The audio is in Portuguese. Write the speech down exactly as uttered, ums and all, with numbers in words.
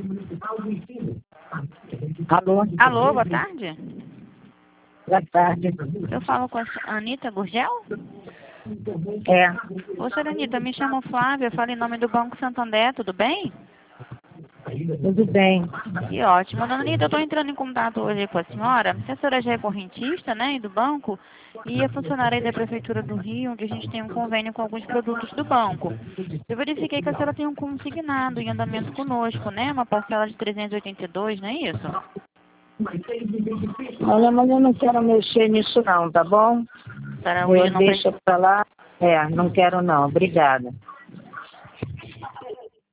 Alô? Alô, boa tarde. Boa tarde. Eu falo com a Anitta Gurgel? É. Ô, senhora Anitta, me chamo Flávia, eu falo em nome do Banco Santander, tudo bem? Tudo bem. Que ótimo. Dona Anitta, eu estou entrando em contato hoje com a senhora. A senhora já é correntista, né, do banco, e é funcionária aí da Prefeitura do Rio, onde a gente tem um convênio com alguns produtos do banco. Eu verifiquei que a senhora tem um consignado em andamento conosco, né, uma parcela de trezentos e oitenta e dois, não é isso? Olha, mas eu não quero mexer nisso não, tá bom? Para hoje Eu não deixo precisa. pra lá. É, não quero não. Obrigada.